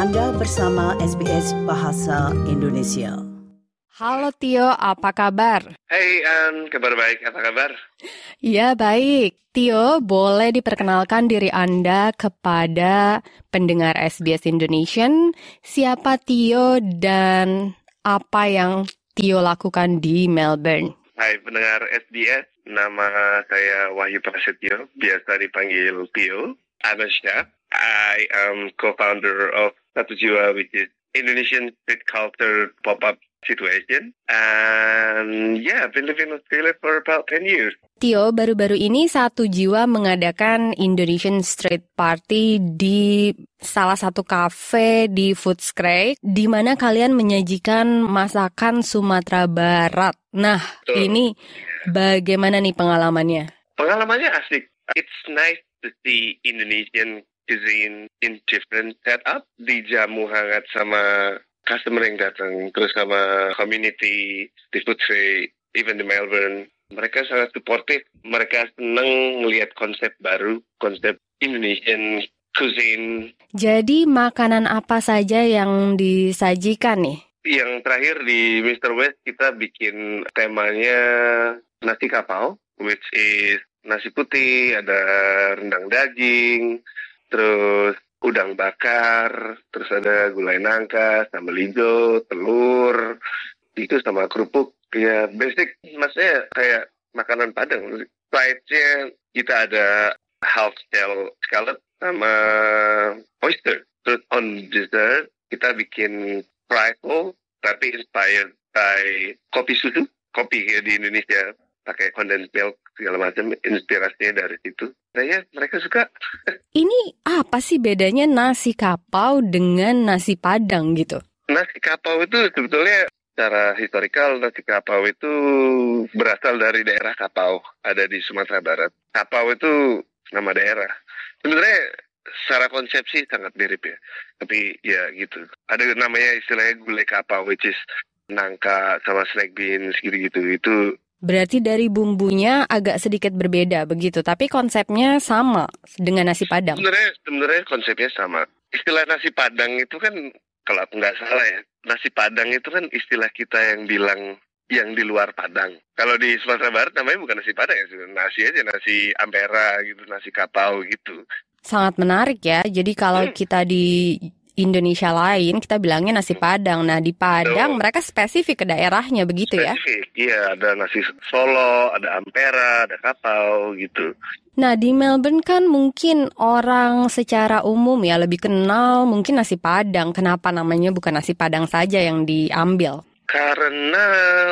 Anda bersama SBS Bahasa Indonesia. Halo Tio, apa kabar? Hai kabar baik, apa kabar? Ya, baik. Tio, boleh diperkenalkan diri Anda kepada pendengar SBS Indonesian? Siapa Tio dan apa yang Tio lakukan di Melbourne? Hai pendengar SBS, nama saya Wahyu Prasetyo, biasa dipanggil Tio. I'm a chef. I am co-founder of Satu Jiwa, which is Indonesian street culture pop-up situation. And yeah, I've been living in Australia for about 10 years. Tio, baru-baru ini Satu Jiwa mengadakan Indonesian Street Party di salah satu kafe di Footscray, di mana kalian menyajikan masakan Sumatera Barat. Nah, Betul. Ini bagaimana nih pengalamannya? Pengalamannya asik. It's nice to see Indonesian cuisine in different setup. Dijamu hangat sama customer yang datang, terus sama community di Footscray, even di Melbourne. Mereka sangat supportive. Mereka senang melihat konsep baru, konsep Indonesian cuisine. Jadi makanan apa saja yang disajikan nih? Yang terakhir di Mr. West kita bikin temanya nasi kapau, which is nasi putih, ada rendang daging, terus udang bakar, terus ada gulai nangka, sambal hijau, telur, itu sama kerupuk. Ya basic, maksudnya kayak makanan Padang. Side-nya kita ada half shell scallop sama oyster. Terus on dessert kita bikin trifle, tapi inspired by kopi susu. Kopi kayak di Indonesia, pakai condensed milk, segala macam, inspirasinya dari situ. Nah ya, mereka suka. Ini apa sih bedanya nasi kapau dengan nasi Padang gitu? Nasi kapau itu sebetulnya secara historikal, nasi kapau itu berasal dari daerah Kapau, ada di Sumatera Barat. Kapau itu nama daerah. Sebenarnya secara konsepsi sangat mirip ya, tapi ya gitu. Ada namanya istilahnya gulai kapau, which is nangka sama snack beans gitu-gitu. Itu Berarti dari bumbunya agak sedikit berbeda begitu, tapi konsepnya sama dengan nasi Padang. sebenarnya konsepnya sama. Istilah nasi Padang itu kan, kalau aku nggak salah ya, nasi Padang itu kan istilah kita yang bilang yang di luar Padang. Kalau di Sumatera Barat namanya bukan nasi Padang ya, nasi aja, nasi ampera gitu, nasi kapau gitu. Sangat menarik ya. Jadi kalau kita di Indonesia lain, kita bilangnya nasi Padang. Nah, di Padang mereka spesifik ke daerahnya begitu ya? Spesifik, iya, ada nasi Solo, ada ampera, ada kapau gitu. Nah, di Melbourne kan mungkin orang secara umum ya lebih kenal mungkin nasi Padang. Kenapa namanya bukan nasi Padang saja yang diambil? Karena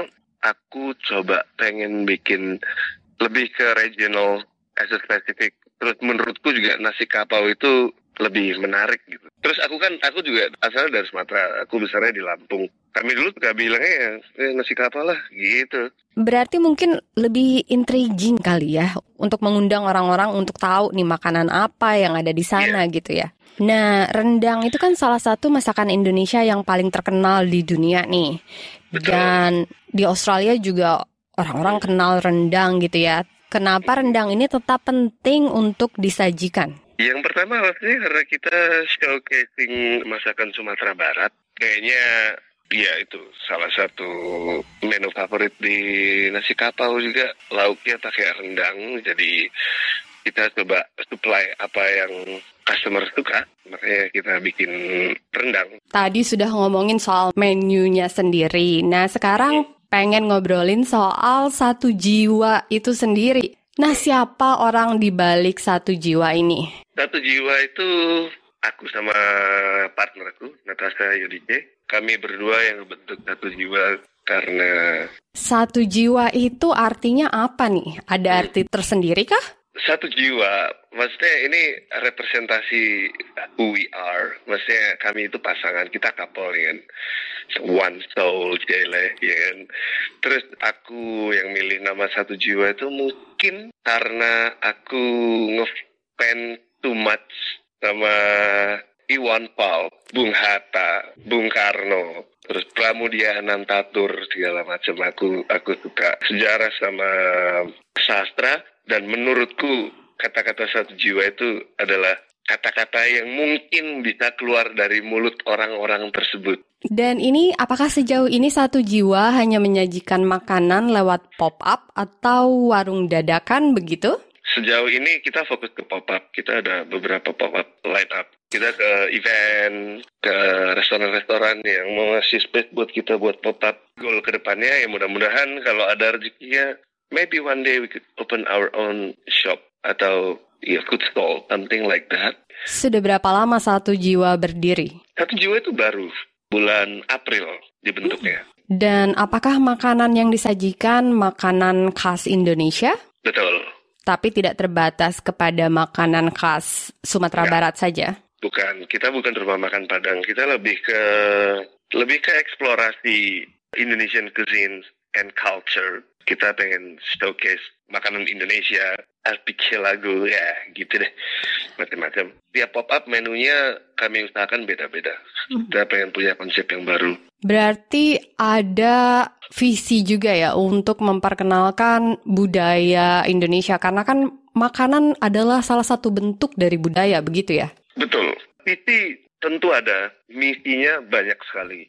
aku coba pengen bikin lebih ke regional as a specific. Terus menurutku juga nasi kapau itu lebih menarik gitu. Terus aku juga asalnya dari Sumatera, aku besarnya di Lampung. Kami dulu suka bilangnya nasi kapau lah gitu. Berarti mungkin lebih intriguing kali ya untuk mengundang orang-orang untuk tahu nih makanan apa yang ada di sana gitu ya. Nah, rendang itu kan salah satu masakan Indonesia yang paling terkenal di dunia nih. Betul. Dan di Australia juga orang-orang kenal rendang gitu ya. Kenapa rendang ini tetap penting untuk disajikan? Yang pertama pastinya karena kita showcasing masakan Sumatera Barat. Kayaknya ya itu salah satu menu favorit di nasi kapau juga. Lauknya pakai rendang, jadi kita coba supply apa yang customer suka. Makanya kita bikin rendang. Tadi sudah ngomongin soal menunya sendiri. Nah, sekarang pengen ngobrolin soal Satu Jiwa itu sendiri. Nah, siapa orang di balik Satu Jiwa ini? Satu Jiwa itu aku sama partnerku, Natasha Yudice. Kami berdua yang bentuk Satu Jiwa karena... Satu Jiwa itu artinya apa nih? Ada arti tersendiri kah? Satu jiwa, maksudnya ini representasi who we are. Maksudnya kami itu pasangan, kita couple ya kan. One soul, jele, ya kan. Terus aku yang milih nama Satu Jiwa itu mungkin karena aku ngefans too much sama Iwan Fals, Bung Hatta, Bung Karno, terus Pramudia Anantatur, segala macam. Aku suka sejarah sama sastra. Dan menurutku kata-kata Satu Jiwa itu adalah kata-kata yang mungkin bisa keluar dari mulut orang-orang tersebut. Dan ini apakah sejauh ini Satu Jiwa hanya menyajikan makanan lewat pop-up atau warung dadakan begitu? Sejauh ini kita fokus ke pop-up. Kita ada beberapa pop-up line up. Kita ke event, ke restoran-restoran yang mau ngasih space buat kita buat pop-up. Goal ke depannya ya mudah-mudahan kalau ada rezekinya, maybe one day we could open our own shop atau food stall, something like that. Sudah berapa lama Satu Jiwa berdiri? Satu Jiwa itu baru bulan April dibentuknya. Dan apakah makanan yang disajikan makanan khas Indonesia? Betul. Tapi tidak terbatas kepada makanan khas Sumatera Barat saja? Bukan, kita bukan rumah makan Padang. Kita lebih ke eksplorasi Indonesian cuisine and culture. Kita pengen showcase makanan Indonesia, bikin lagu, ya gitu deh, macam-macam. Tiap pop-up menunya kami usahakan beda-beda. Kita pengen punya konsep yang baru. Berarti ada visi juga ya untuk memperkenalkan budaya Indonesia, karena kan makanan adalah salah satu bentuk dari budaya, begitu ya? Betul. Visi tentu ada, misinya banyak sekali.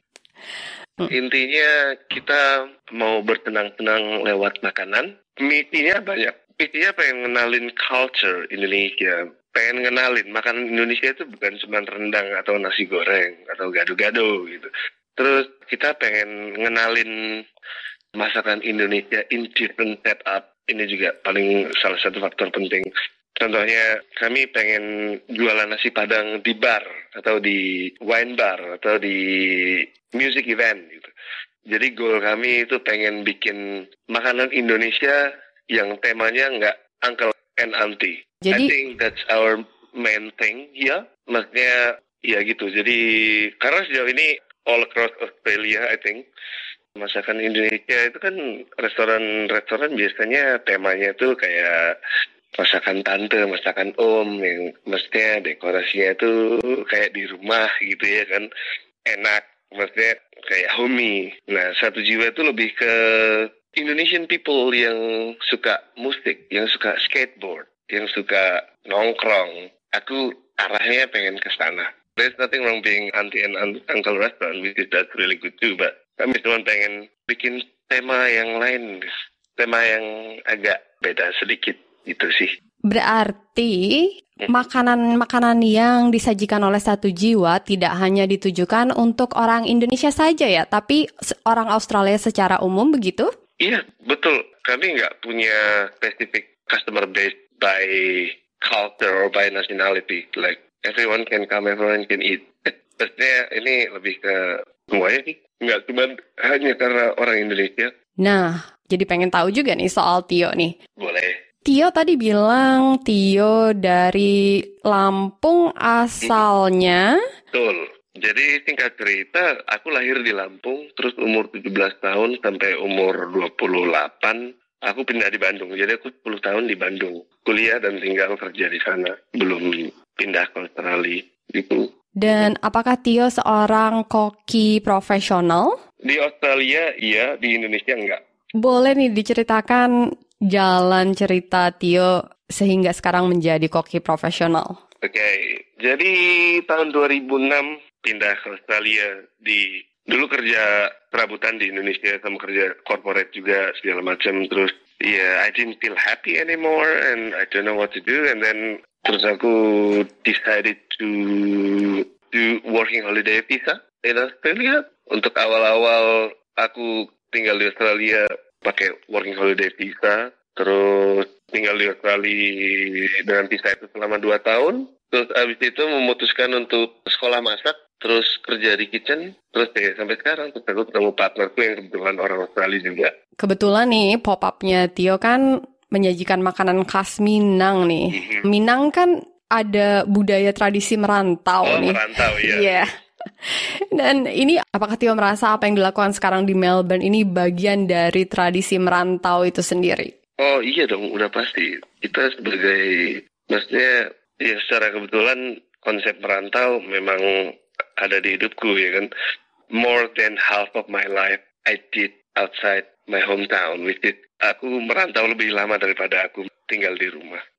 Intinya kita mau bertenang-tenang lewat makanan. Misinya banyak. Misinya pengen ngenalin culture Indonesia. Pengen ngenalin makanan Indonesia itu bukan cuma rendang atau nasi goreng atau gado-gado gitu. Terus kita pengen ngenalin masakan Indonesia in different setup. Ini juga paling salah satu faktor penting. Contohnya kami pengen jualan nasi Padang di bar atau di wine bar atau di music event gitu. Jadi goal kami itu pengen bikin makanan Indonesia yang temanya nggak uncle and auntie. I think that's our main thing ya. Maksudnya ya gitu. Jadi karena sejauh ini all across Australia I think masakan Indonesia itu kan restoran biasanya temanya tuh kayak masakan tante, masakan om, yang maksudnya dekorasinya itu kayak di rumah gitu ya kan, enak, maksudnya kayak homey. Nah, Satu Jiwa itu lebih ke Indonesian people yang suka musik, yang suka skateboard, yang suka nongkrong. Aku arahnya pengen ke sana. There's nothing wrong being auntie and uncle restaurant, which is that's really good too, but kami cuma pengen bikin tema yang lain, tema yang agak beda sedikit. Itu sih. Berarti makanan-makanan yang disajikan oleh Satu Jiwa tidak hanya ditujukan untuk orang Indonesia saja ya, tapi orang Australia secara umum begitu? Iya, betul. Kami nggak punya specific customer base by culture or by nationality. Like everyone can come, everyone can eat. Maksudnya ini lebih ke semuanya sih. Nggak cuma hanya karena orang Indonesia. Nah, jadi pengen tahu juga nih soal Tio nih. Boleh. Tio tadi bilang Tio dari Lampung asalnya. Betul. Jadi singkat cerita, aku lahir di Lampung, terus umur 17 tahun sampai umur 28, aku pindah di Bandung. Jadi aku 10 tahun di Bandung, kuliah dan tinggal kerja di sana. Belum pindah ke Australia gitu. Dan apakah Tio seorang koki profesional? Di Australia iya, di Indonesia enggak. Boleh nih diceritakan jalan cerita Tio sehingga sekarang menjadi koki profesional. Oke, jadi tahun 2006 pindah ke Australia. Dulu kerja perabotan di Indonesia sama kerja corporate juga segala macam. Terus I didn't feel happy anymore and I don't know what to do. And then terus aku decided to do working holiday visa in Australia. Untuk awal-awal aku tinggal di Australia pakai working holiday visa, terus tinggal di Australia dengan visa itu selama 2 tahun, terus abis itu memutuskan untuk sekolah masak, terus kerja di kitchen, terus sampai sekarang, terus aku ketemu partnerku yang kebetulan orang Australia juga. Kebetulan nih pop-up-nya Tio kan menyajikan makanan khas Minang nih. Minang kan ada budaya tradisi merantau nih. Merantau, ya. Yeah. Dan ini apakah Tio merasa apa yang dilakukan sekarang di Melbourne ini bagian dari tradisi merantau itu sendiri? Oh iya dong, udah pasti. Kita sebagai, maksudnya ya secara kebetulan konsep merantau memang ada di hidupku ya kan. More than half of my life I did outside my hometown, which is aku merantau lebih lama daripada aku tinggal di rumah.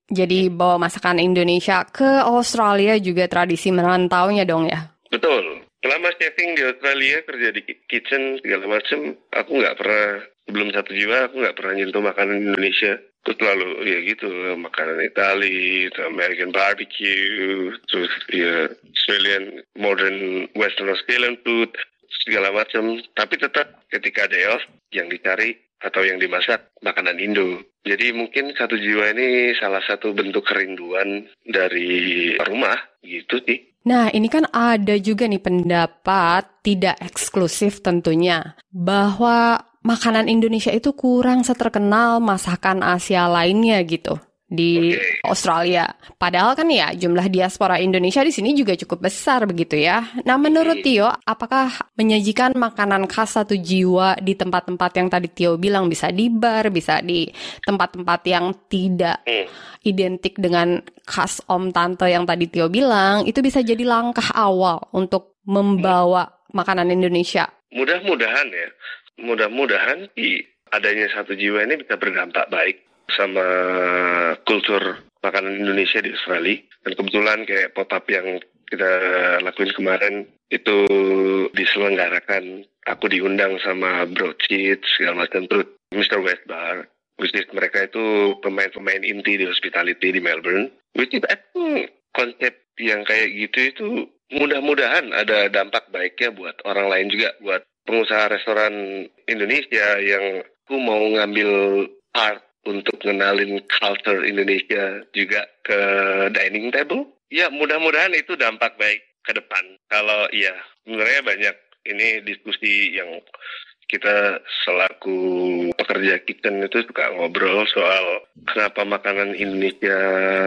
Jadi bawa masakan Indonesia ke Australia juga tradisi merantaunya dong ya? Betul. Selama chefing di Australia, kerja di kitchen segala macam, aku nggak pernah, sebelum Satu Jiwa aku nggak pernah nyentuh makanan Indonesia. Terus lalu ya gitu, makanan Itali, American barbecue, terus ya Australian, modern Western Australian food, segala macam. Tapi tetap ketika day off, yang dicari atau yang dimasak makanan Indo. Jadi mungkin Satu Jiwa ini salah satu bentuk kerinduan dari rumah, gitu sih. Nah, ini kan ada juga nih pendapat tidak eksklusif tentunya, bahwa makanan Indonesia itu kurang seterkenal masakan Asia lainnya gitu di Australia. Padahal kan ya jumlah diaspora Indonesia di sini juga cukup besar begitu ya. Nah, menurut Tio, apakah menyajikan makanan khas Satu Jiwa di tempat-tempat yang tadi Tio bilang, bisa di bar, bisa di tempat-tempat yang tidak identik dengan khas om tante yang tadi Tio bilang, itu bisa jadi langkah awal untuk membawa makanan Indonesia? Mudah-mudahan ya. Mudah-mudahan adanya Satu Jiwa ini bisa berdampak baik sama kultur makanan Indonesia di Australia. Dan kebetulan kayak pop-up yang kita lakuin kemarin itu diselenggarakan, aku diundang sama Broadsheet segala macam, terus Mr. West Bar, which is mereka itu pemain-pemain inti di hospitality di Melbourne, which is konsep yang kayak gitu itu mudah-mudahan ada dampak baiknya buat orang lain juga, buat pengusaha restoran Indonesia yang aku mau ngambil part untuk ngenalin culture Indonesia juga ke dining table. Ya, mudah-mudahan itu dampak baik ke depan. Kalau iya, sebenarnya banyak ini diskusi yang kita selaku pekerja kitchen itu suka ngobrol soal kenapa makanan Indonesia,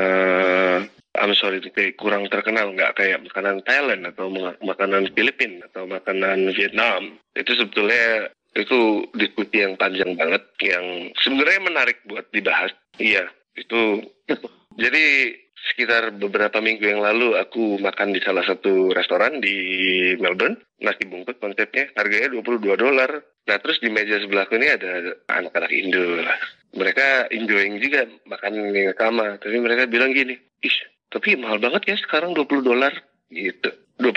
kurang terkenal, nggak kayak makanan Thailand atau makanan Filipina atau makanan Vietnam. Itu sebetulnya itu diskusi yang panjang banget, yang sebenarnya menarik buat dibahas. Iya, itu. Jadi sekitar beberapa minggu yang lalu aku makan di salah satu restoran di Melbourne, nasi bungkus konsepnya, harganya $22. Nah, terus di meja sebelahku ini ada anak-anak Indo lah. Mereka enjoying juga makan yang sama, tapi mereka bilang gini, tapi mahal banget ya sekarang $20 gitu,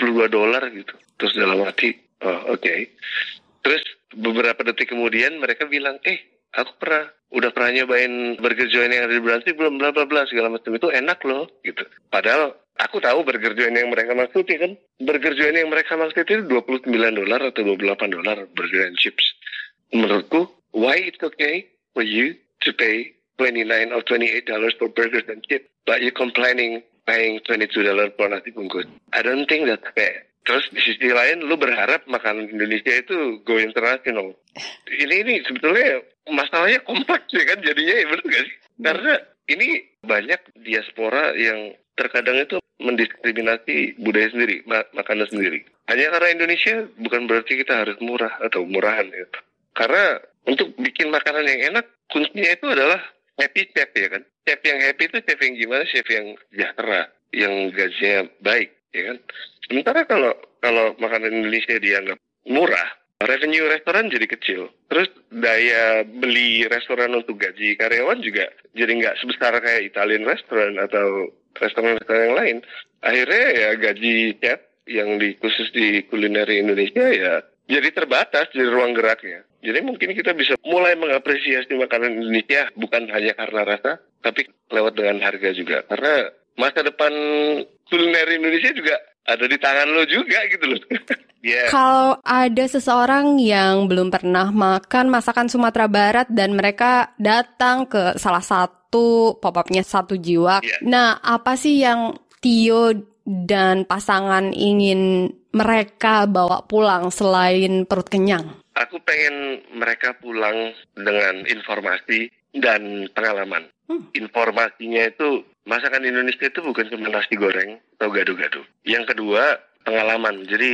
$22 gitu. Terus dalam hati, oke. Terus beberapa detik kemudian mereka bilang, aku udah pernah nyobain burger joint yang ada di Brunswick belum, bla bla bla segala macam, itu enak loh gitu. Padahal aku tahu burger joint yang mereka maksud ya kan, burger joint yang mereka maksud itu $29 atau $28 burger and chips. Menurutku, why it's okay for you to pay $29 or $28 for burgers and chips, but you complaining paying $22 for nasi bungkus? I don't think that's fair. Terus di sisi lain lu berharap makanan Indonesia itu go international. Ini sebetulnya masalahnya kompleks ya kan jadinya, ya benar gak sih? Karena ini banyak diaspora yang terkadang itu mendiskriminasi budaya sendiri, makanan sendiri. Hanya karena Indonesia bukan berarti kita harus murah atau murahan ya. Karena untuk bikin makanan yang enak, kuncinya itu adalah happy chef ya kan. Chef yang happy itu chef yang gimana? Chef yang sejahtera, yang gajinya baik ya kan. Sementara kalau makanan Indonesia dianggap murah, revenue restoran jadi kecil. Terus daya beli restoran untuk gaji karyawan juga jadi nggak sebesar kayak Italian restaurant atau restoran-restoran yang lain. Akhirnya ya gaji chef yang khusus di kulineri Indonesia ya jadi terbatas dari ruang geraknya. Jadi mungkin kita bisa mulai mengapresiasi makanan Indonesia bukan hanya karena rasa, tapi lewat dengan harga juga. Karena masa depan kulineri Indonesia juga ada di tangan lo juga gitu loh. Yeah. Kalau ada seseorang yang belum pernah makan masakan Sumatera Barat dan mereka datang ke salah satu pop-up-nya Satu Jiwa, nah apa sih yang Tio dan pasangan ingin mereka bawa pulang selain perut kenyang? Aku pengen mereka pulang dengan informasi dan pengalaman. Informasinya itu, masakan Indonesia itu bukan cuma nasi goreng atau gado-gado. Yang kedua, pengalaman. Jadi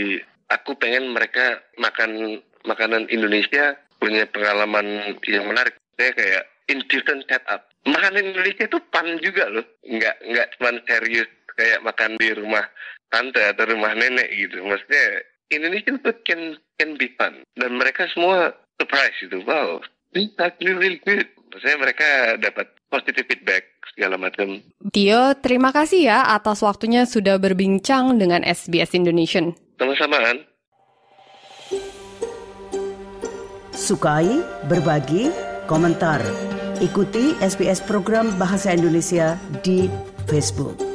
aku pengen mereka makan makanan Indonesia punya pengalaman yang menarik. Saya kayak in different setup. Makanan Indonesia itu fun juga loh. Nggak cuma serius kayak makan di rumah tante atau rumah nenek gitu. Maksudnya Indonesian food can be fun. Dan mereka semua surprise gitu. Wow, this is actually really good. Maksudnya mereka dapat positive feedback segala macam. Tio, terima kasih ya atas waktunya sudah berbincang dengan SBS Indonesian. Sama-samaan. Sukai, berbagi, komentar. Ikuti SBS program Bahasa Indonesia di Facebook.